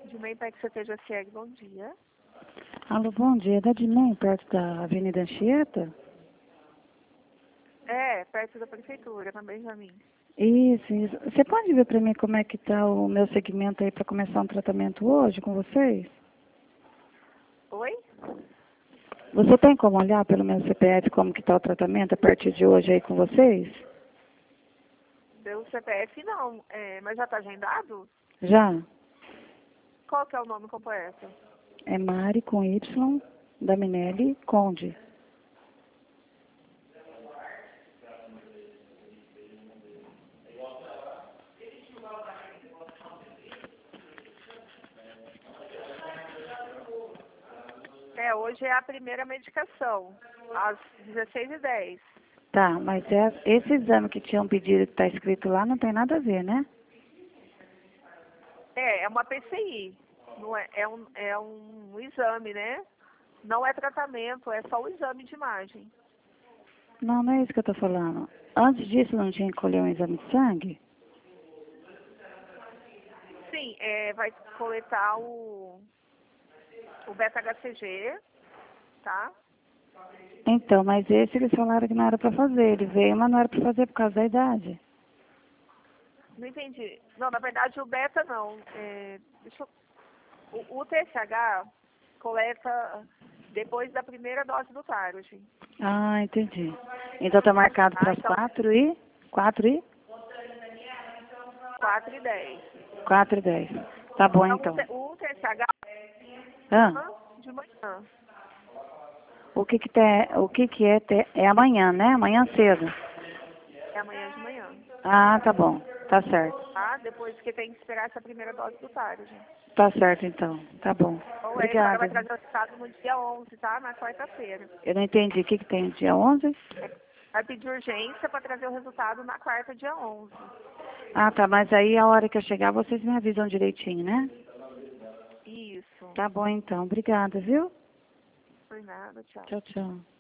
Dimei para que você esteja cego, bom dia. Alô, bom dia. É da Dimem, perto da Avenida Anchieta? É, perto da prefeitura, na Benjamin. Isso, isso. Você pode ver para mim como é que está o meu segmento aí para começar um tratamento hoje com vocês? Oi? Você tem como olhar pelo meu CPF como que está o tratamento a partir de hoje aí com vocês? Pelo CPF não, mas já está agendado? Já? Qual que é o nome completo? É Mari com Y, da Minelli Conde. Hoje é a primeira medicação, às 16h10. Tá, mas esse exame que tinham pedido que está escrito lá não tem nada a ver, né? É uma PCI, não é um exame, né? Não é tratamento, é só o exame de imagem. Não, não é isso que eu estou falando. Antes disso não tinha que colher um exame de sangue? Sim, vai coletar o beta-HCG, tá? Então, mas esse eles falaram que não era para fazer. Ele veio, mas não era para fazer por causa da idade. Não entendi. Não, na verdade o beta não. O TSH coleta depois da primeira dose do Tarot. Ah, entendi. Então tá marcado para as Então, 4 e 4h10. 4h10. Tá bom, Então, então. o TSH Ah, de manhã. o que é, é amanhã, né? Amanhã cedo. É amanhã de manhã. Ah, tá bom. Tá certo. Tá? Depois que tem que esperar essa primeira dose do Tarot. Tá certo, então. Tá bom. Ou a senhora Obrigada. vai trazer o resultado no dia 11, tá? Na quarta-feira. Eu não entendi. O que tem no dia 11? Vai pedir urgência para trazer o resultado na quarta, dia 11. Ah, tá. Mas aí a hora que eu chegar, vocês me avisam direitinho, né? Isso. Tá bom, então. Obrigada, viu? Por nada, tchau. Tchau, tchau.